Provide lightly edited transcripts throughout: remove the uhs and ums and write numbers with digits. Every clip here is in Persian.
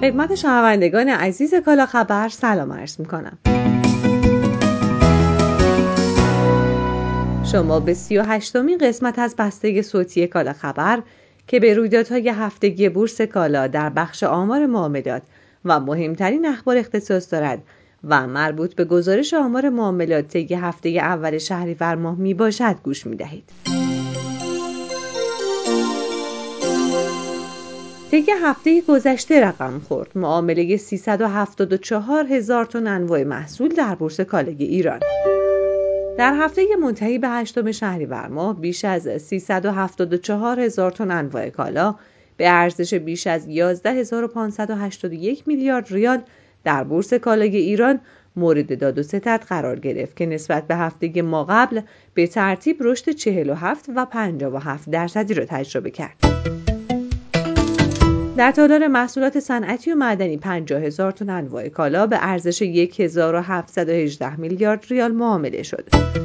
خدمت شنوندگان عزیز کالا خبر سلام عرض می‌کنم. شما به 38مین قسمت از بسته صوتی کالا خبر که به رویدادهای هفتگی بورس کالا در بخش آمار معاملات و مهمترین اخبار اختصاص دارد و مربوط به گزارش آمار معاملات طی هفته اول شهریور ماه میباشد گوش می‌دهید. طی هفته گذشته رقم خورد معامله 374,000 تن انواع محصول در بورس کالای ایران. در هفته منتهی به 8 شهریور ماه بیش از 374,000 تن انواع کالا به ارزش بیش از 11,581 میلیارد ریال در بورس کالای ایران مورد داد و ستد قرار گرفت که نسبت به هفته ماقبل به ترتیب رشد 47 و 57% را تجربه کرد. در تالار محصولات صنعتی و معدنی 50,000 تن انواع کالا به ارزش 1,718 میلیارد ریال معامله شد.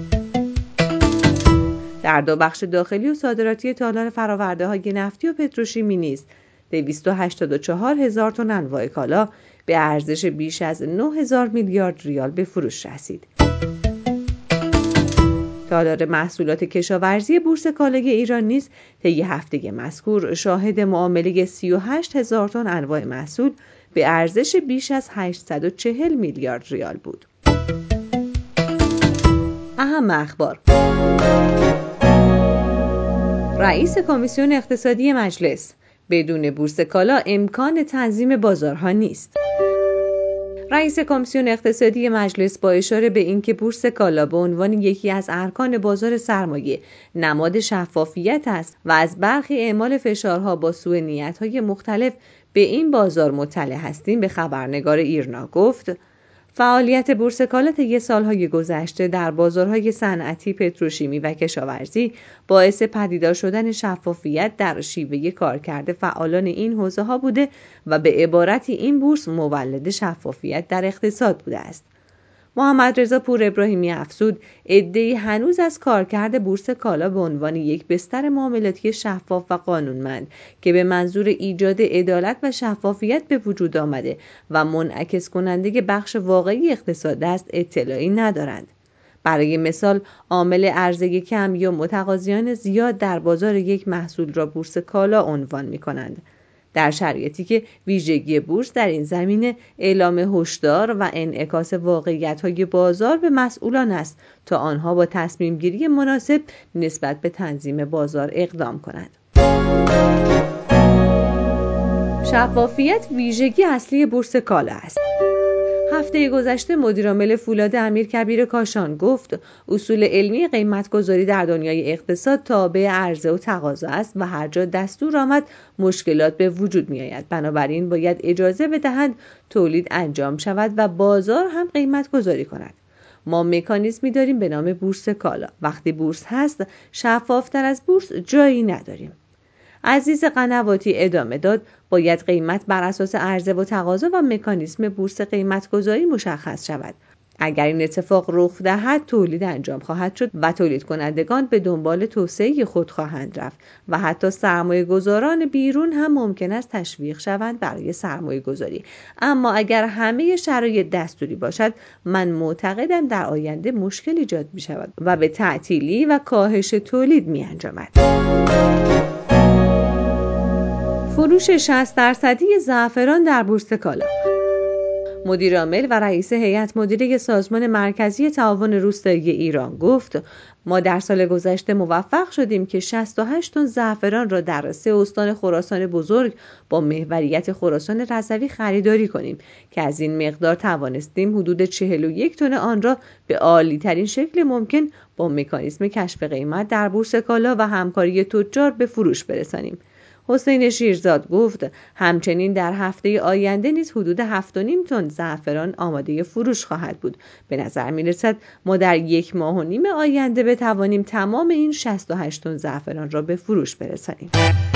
در دو بخش داخلی و صادراتی تالار فرآورده‌های نفتی و پتروشیمی نیز 284,000 تن انواع کالا به ارزش بیش از 9,000 میلیارد ریال به فروش رسید. تالار محصولات کشاورزی بورس کالای ایران نیز طی هفته مذکور شاهد معامله 38,000 تن انواع محصول به ارزش بیش از 840 میلیارد ریال بود. اهم اخبار: رئیس کمیسیون اقتصادی مجلس: بدون بورس کالا امکان تنظیم بازارها نیست. رئیس کمیسیون اقتصادی مجلس با اشاره به اینکه بورس کالا به عنوان یکی از ارکان بازار سرمایه نماد شفافیت است و از برخی اعمال فشارها با سوء نیت‌های مختلف به این بازار مطلع هستیم، به خبرنگار ایرنا گفت فعالیت بورس کالا طی سالهای گذشته در بازارهای صنعتی، پتروشیمی و کشاورزی باعث پدیدار شدن شفافیت در شیوه کارکرد فعالان این حوزه‌ها بوده و به عبارتی این بورس مولد شفافیت در اقتصاد بوده است. محمد رضا پور ابراهیمی افزود عده‌ای هنوز از کارکرد بورس کالا به عنوان یک بستر معاملاتی شفاف و قانونمند که به منظور ایجاد عدالت و شفافیت به وجود آمده و منعکس کننده بخش واقعی اقتصاد است اطلاعی ندارند. برای مثال عامل عرضه کم یا متقاضیان زیاد در بازار یک محصول را بورس کالا عنوان می‌کنند، در شرایطی که ویژگی بورس در این زمینه اعلام هشدار و انعکاس واقعیت‌های بازار به مسئولان است تا آنها با تصمیم گیری مناسب نسبت به تنظیم بازار اقدام کنند. شفافیت ویژگی اصلی بورس کالا است. هفته گذشته مدیرعامل فولاد امیرکبیر کاشان گفت اصول علمی قیمت‌گذاری در دنیای اقتصاد تابع عرضه و تقاضا است و هر جا دستور آمد مشکلات به وجود می‌آید. بنابراین باید اجازه بدهند تولید انجام شود و بازار هم قیمت‌گذاری کند. ما مکانیزمی داریم به نام بورس کالا. وقتی بورس هست شفاف‌تر از بورس جایی نداریم. عزیز قنواتی ادامه داد باید قیمت بر اساس عرضه و تقاضا و مکانیزم بورس قیمت‌گذاری مشخص شود. اگر این اتفاق رخ دهد تولید انجام خواهد شد و تولید کنندگان به دنبال توسعه خود خواهند رفت و حتی سرمایه‌گذاران بیرون هم ممکن است تشویق شوند برای سرمایه‌گذاری. اما اگر همه شرایط دستوری باشد من معتقدم در آینده مشکل ایجاد می‌شود و به تعطیلی و کاهش تولید می‌انجامد. فروش 60% زعفران در بورس کالا. مدیر عامل و رئیس هیئت مدیره سازمان مرکزی تعاون روستایی ایران گفت ما در سال گذشته موفق شدیم که 68 تن زعفران را در 3 استان خراسان بزرگ با محوریت خراسان رضوی خریداری کنیم که از این مقدار توانستیم حدود 41 تن آن را به عالی ترین شکل ممکن با مکانیزم کشف قیمت در بورس کالا و همکاری تجار به فروش برسانیم. حسین شیرزاد گفت همچنین در هفته آینده نیز حدود 7.5 تن زعفران آماده فروش خواهد بود. به نظر می رسد ما در 1.5 ماه آینده بتوانیم تمام این 68 تن زعفران را به فروش برسانیم.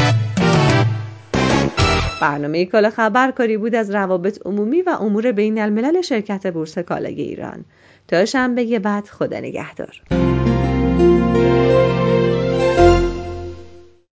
برنامه کالا خبر کاری بود از روابط عمومی و امور بین الملل شرکت بورس کالای ایران. تا شنبه بعد خدا نگهدار.